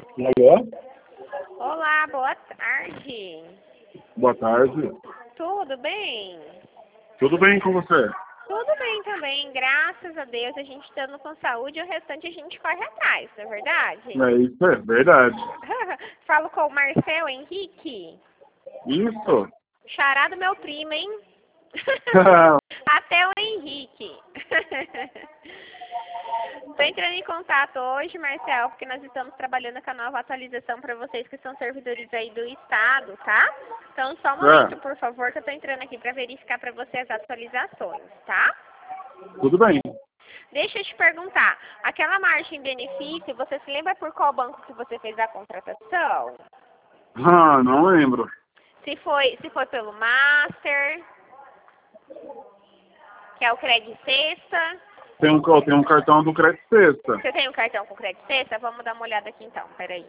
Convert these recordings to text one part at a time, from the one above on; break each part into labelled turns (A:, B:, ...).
A: Alô?
B: Olá, boa tarde.
A: Boa tarde.
B: Tudo bem?
A: Tudo bem com você?
B: Tudo bem também, graças a Deus. A gente estando com saúde e o restante a gente corre atrás, não é verdade?
A: É isso, é verdade.
B: Falo com o Marcel Henrique.
A: Isso?
B: Xará do meu primo, hein? Até o Henrique. Estou entrando em contato hoje, Marcel, porque nós estamos trabalhando com a nova atualização para vocês que são servidores aí do estado, tá? Então, só um momento, por favor, que eu estou entrando aqui para verificar para você as atualizações, tá?
A: Tudo bem.
B: Deixa eu te perguntar, aquela margem benefício, você se lembra por qual banco que você fez a contratação?
A: Não lembro.
B: Se foi pelo Master, que é o Credit Sexta.
A: Tem um cartão do Crédito Sexta.
B: Você tem um cartão com Credit Sexta? Vamos dar uma olhada aqui então, peraí.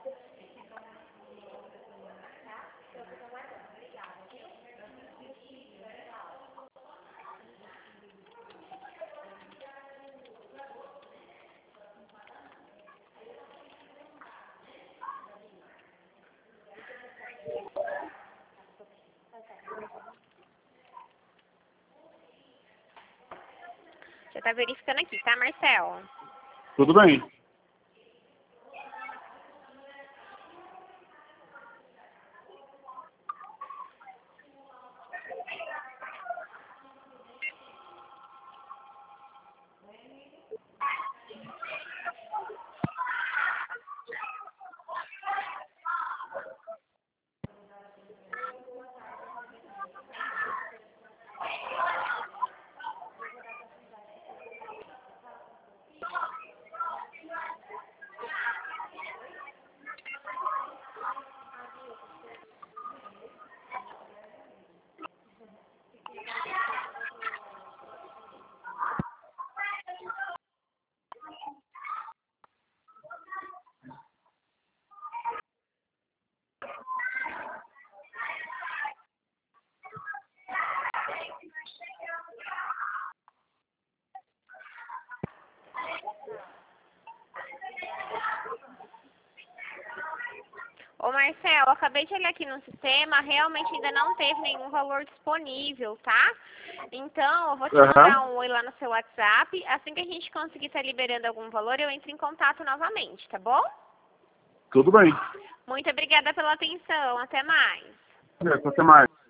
B: Já tá verificando aqui, tá, Marcel?
A: Tudo bem.
B: Ô Marcel, eu acabei de olhar aqui no sistema, realmente ainda não teve nenhum valor disponível, tá? Então, eu vou te mandar um oi lá no seu WhatsApp. Assim que a gente conseguir estar liberando algum valor, eu entro em contato novamente, tá bom?
A: Tudo bem.
B: Muito obrigada pela atenção. Até mais.
A: Até mais.